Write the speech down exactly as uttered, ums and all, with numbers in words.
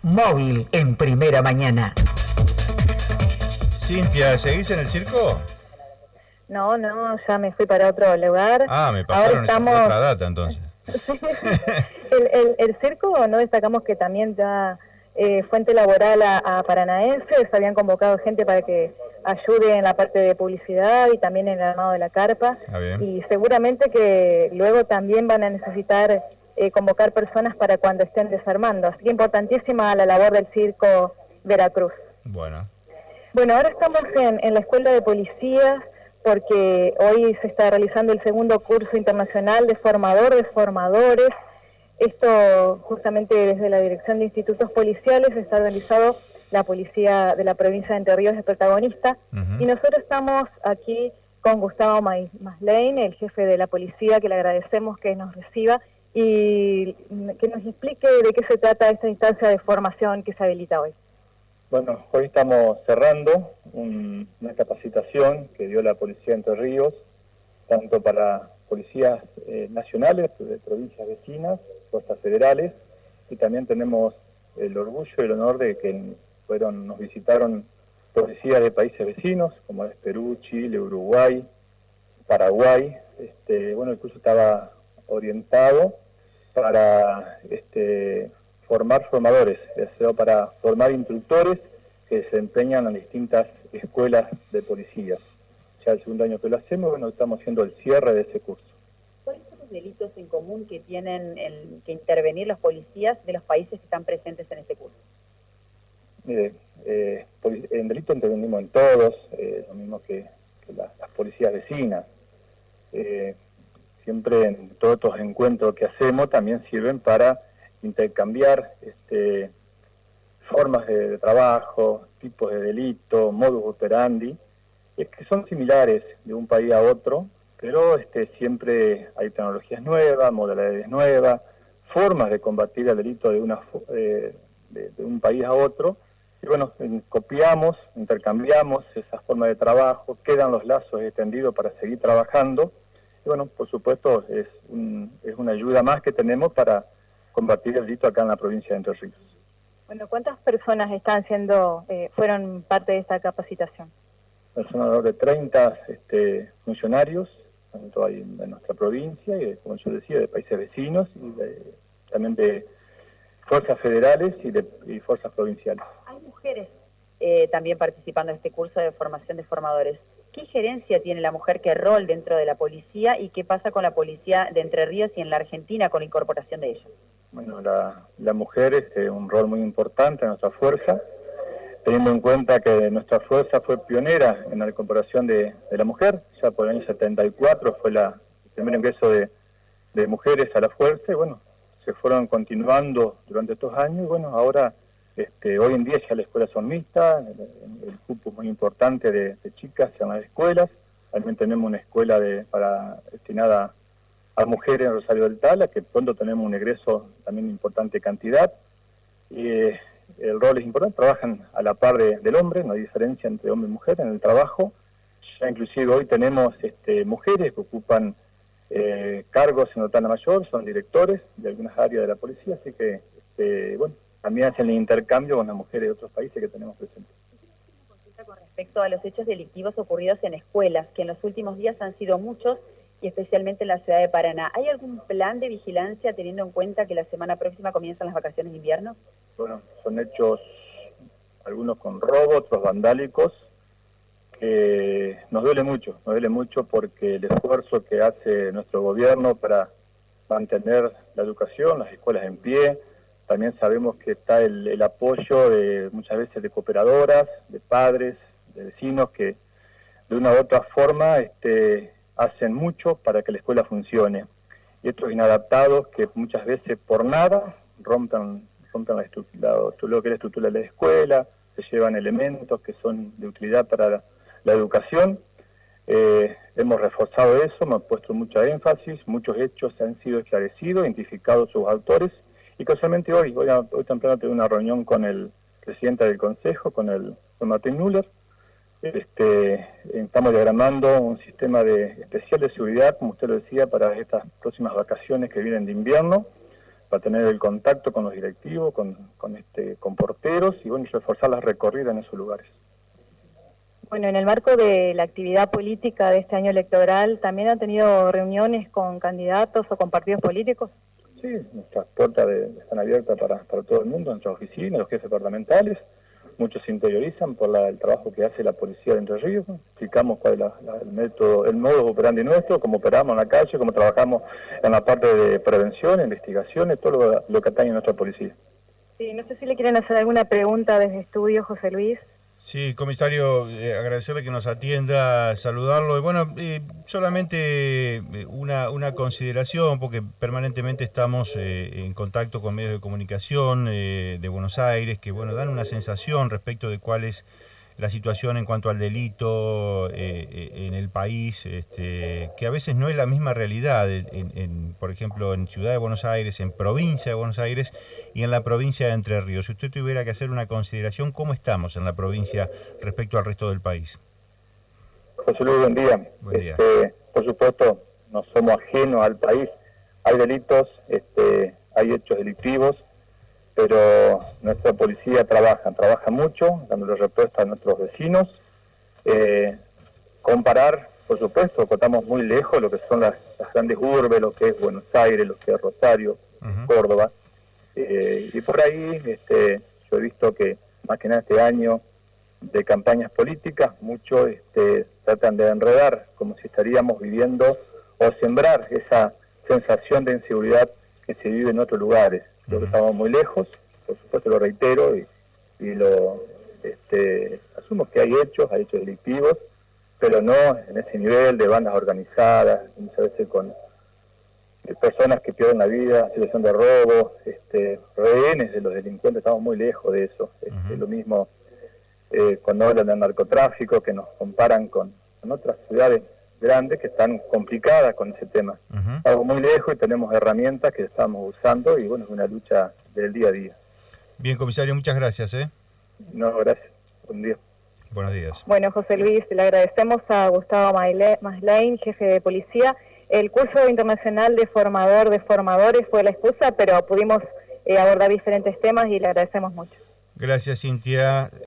Móvil en Primera Mañana. Cintia, ¿seguís en el circo? No, no, ya me fui para otro lugar. Ah, me pasaron estamos... esa otra data entonces. Sí. el, el, el circo, no destacamos que también ya eh, fuente laboral a, a paranaenses, habían convocado gente para que ayude en la parte de publicidad y también en el armado de la carpa. Ah, bien. Y seguramente que luego también van a necesitar eh, convocar personas para cuando estén desarmando. Así que importantísima la labor del circo Veracruz. Bueno. Bueno, ahora estamos en, en la Escuela de Policías, porque hoy se está realizando el segundo curso internacional de formador de formadores. Esto justamente desde la Dirección de Institutos Policiales está organizado, la policía de la provincia de Entre Ríos es protagonista, uh-huh. Y nosotros estamos aquí con Gustavo Maslany, el jefe de la policía, que le agradecemos que nos reciba y que nos explique de qué se trata esta instancia de formación que se habilita hoy. Bueno, hoy estamos cerrando un, una capacitación que dio la Policía de Entre Ríos, tanto para policías eh, nacionales, de provincias vecinas, fuerzas federales, y también tenemos el orgullo y el honor de que fueron, nos visitaron policías de países vecinos, como es Perú, Chile, Uruguay, Paraguay. Este, bueno, el curso estaba orientado para... Este, formar formadores, deseo para formar instructores que desempeñan en distintas escuelas de policías. Ya el segundo año que lo hacemos, bueno, estamos haciendo el cierre de ese curso. ¿Cuáles son los delitos en común que tienen el, que intervenir los policías de los países que están presentes en este curso? Mire, eh, en delito intervenimos en todos, eh, lo mismo que, que la, las policías vecinas. Eh, siempre en todos estos encuentros que hacemos también sirven para intercambiar este, formas de, de trabajo, tipos de delito, modus operandi, es que son similares de un país a otro, pero este, siempre hay tecnologías nuevas, modalidades nuevas, formas de combatir el delito de, una, eh, de, de un país a otro, y bueno, copiamos, intercambiamos esas formas de trabajo, quedan los lazos extendidos para seguir trabajando, y bueno, por supuesto es, un, es una ayuda más que tenemos para combatir el delito acá en la provincia de Entre Ríos. Bueno, ¿cuántas personas están siendo, eh, fueron parte de esta capacitación? Son alrededor de treinta este, funcionarios, tanto ahí en, en nuestra provincia, y como yo decía, de países vecinos, y de, también de fuerzas federales y de y fuerzas provinciales. Hay mujeres eh, también participando en este curso de formación de formadores. ¿Qué injerencia tiene la mujer, qué rol dentro de la policía y qué pasa con la policía de Entre Ríos y en la Argentina con la incorporación de ella? Bueno, la, la mujer es eh, un rol muy importante en nuestra fuerza, teniendo en cuenta que nuestra fuerza fue pionera en la incorporación de, de la mujer, ya por el año setenta y cuatro fue la, el primer ingreso de, de mujeres a la fuerza, y bueno, se fueron continuando durante estos años, y bueno, ahora, este, hoy en día ya las escuelas son mixtas, el, el cupo es muy importante de, de chicas en las escuelas, también tenemos una escuela de, para destinada a mujeres en Rosario del Tala, que pronto tenemos un egreso también de importante cantidad, y eh, el rol es importante, trabajan a la par de, del hombre, no hay diferencia entre hombre y mujer en el trabajo, ya inclusive hoy tenemos este, mujeres que ocupan eh, cargos en Otana Mayor, son directores de algunas áreas de la policía, así que, este, bueno, también hacen el intercambio con las mujeres de otros países que tenemos presentes. Con respecto a los hechos delictivos ocurridos en escuelas, que en los últimos días han sido muchos, y especialmente en la ciudad de Paraná. ¿Hay algún plan de vigilancia teniendo en cuenta que la semana próxima comienzan las vacaciones de invierno? Bueno, son hechos, algunos con robo, otros vandálicos, que nos duele mucho, nos duele mucho porque el esfuerzo que hace nuestro gobierno para mantener la educación, las escuelas en pie, también sabemos que está el, el apoyo de muchas veces de cooperadoras, de padres, de vecinos que de una u otra forma este, hacen mucho para que la escuela funcione. Y estos inadaptados que muchas veces por nada rompen, rompen la estructura, lo que es la estructura de la escuela, se llevan elementos que son de utilidad para la, la educación. Eh, hemos reforzado eso, hemos puesto mucha énfasis, muchos hechos han sido esclarecidos, identificados sus autores, y casualmente hoy, hoy, hoy temprano tuve una reunión con el presidente del Consejo, con el con Martín Müller. Este, estamos diagramando un sistema de, especial de seguridad, como usted lo decía, para estas próximas vacaciones que vienen de invierno, para tener el contacto con los directivos, con, con, este, con reiteros y bueno, reforzar las recorridas en esos lugares. Bueno, en el marco de la actividad política de este año electoral, ¿también han tenido reuniones con candidatos o con partidos políticos? Sí, nuestras puertas de, están abiertas para, para todo el mundo, nuestras oficinas, los jefes departamentales. Muchos se interiorizan por la, el trabajo que hace la policía de Entre Ríos. Explicamos cuál es la, la, el método, el modo operandi nuestro, cómo operamos en la calle, cómo trabajamos en la parte de prevención, investigaciones, todo lo, lo que atañe a nuestra policía. Sí, no sé si le quieren hacer alguna pregunta desde estudio, José Luis. Sí, comisario, eh, agradecerle que nos atienda, saludarlo. Y bueno, eh, solamente una, una consideración, porque permanentemente estamos eh, en contacto con medios de comunicación eh, de Buenos Aires, que bueno, dan una sensación respecto de cuál es la situación en cuanto al delito eh, en el país, este, que a veces no es la misma realidad, en, en, por ejemplo, en Ciudad de Buenos Aires, en Provincia de Buenos Aires y en la provincia de Entre Ríos. Si usted tuviera que hacer una consideración, ¿cómo estamos en la provincia respecto al resto del país? José Luis, buen día. Buen día. Este, por supuesto, no somos ajenos al país. Hay delitos, este, hay hechos delictivos, pero nuestra policía trabaja, trabaja mucho, dándole respuesta a nuestros vecinos. Eh, comparar, por supuesto, estamos muy lejos de lo que son las, las grandes urbes, lo que es Buenos Aires, lo que es Rosario, uh-huh. Córdoba. Eh, y por ahí este, yo he visto que, más que nada este año, de campañas políticas, muchos este, tratan de enredar, como si estaríamos viviendo, o sembrar esa sensación de inseguridad que se vive en otros lugares. Creo que estamos muy lejos, por supuesto lo reitero y, y lo este, asumo que hay hechos, hay hechos delictivos, pero no en ese nivel de bandas organizadas, muchas veces con personas que pierden la vida, situación de robo, este, rehenes de los delincuentes, estamos muy lejos de eso. Este, uh-huh. Lo mismo eh, cuando hablan del narcotráfico, que nos comparan con, con otras ciudades grandes que están complicadas con ese tema. Uh-huh. Estamos muy lejos y tenemos herramientas que estamos usando y bueno, es una lucha del día a día. Bien, comisario, muchas gracias. ¿eh? No, gracias. Buen día. Buenos días. Bueno, José Luis, le agradecemos a Gustavo Maslain, jefe de policía. El curso internacional de formador de formadores fue la excusa, pero pudimos eh, abordar diferentes temas y le agradecemos mucho. Gracias, Cintia.